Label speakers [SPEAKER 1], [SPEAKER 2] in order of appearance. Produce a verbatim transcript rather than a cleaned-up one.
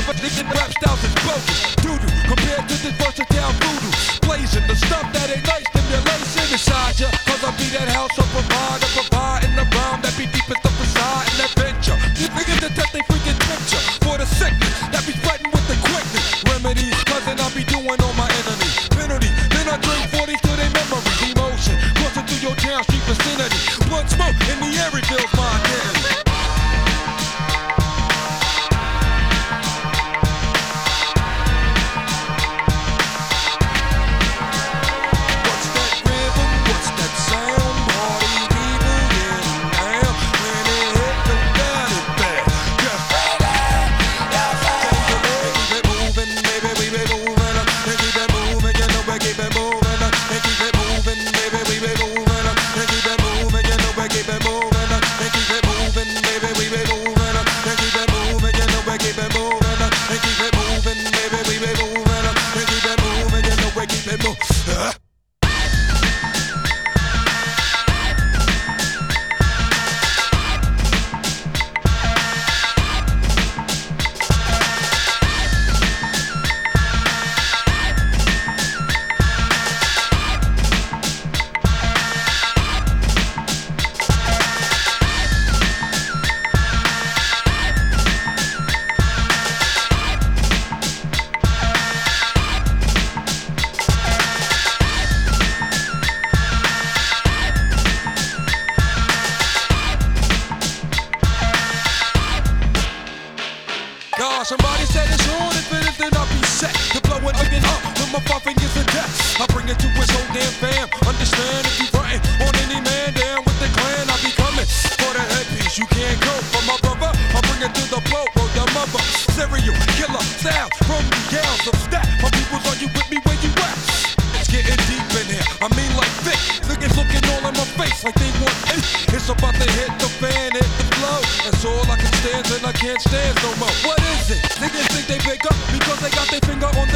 [SPEAKER 1] Nigga rap styles is bogus. Doo-doo compared to this versatile voodoo. Blazing the stuff that ain't nice, stimulation inside ya. Cause I be that house of provider, providing the rhyme that be deep as the facade and adventure. You niggas that test they freaking picture for the sickness that be spreading with the quickness. Remedies, cousin, I be doing on my enemies. Penalty, then I drink forties to their memories. Emotion, crossing through your town street vicinity. Blood smoke in the air reveals my identity. Somebody said it's on, if it is, then I'll be set to blow it again up with my five fingers in death. I bring it to his whole damn fam. Understand if you frontin' on any man down with the clan, I'll be coming for the headpiece. You can't go for my brother. I bring it to the boat, road the mother. Serial killer style from the gals of stat. My peoples, are you with me where you at? It's getting deep in here. I mean like thick. Niggas looking all in my face like they want it. It's about to hit the fan, hit the flow. That's all I can stand and I can't stand no more. What is it? Niggas think they big up because they got their finger on the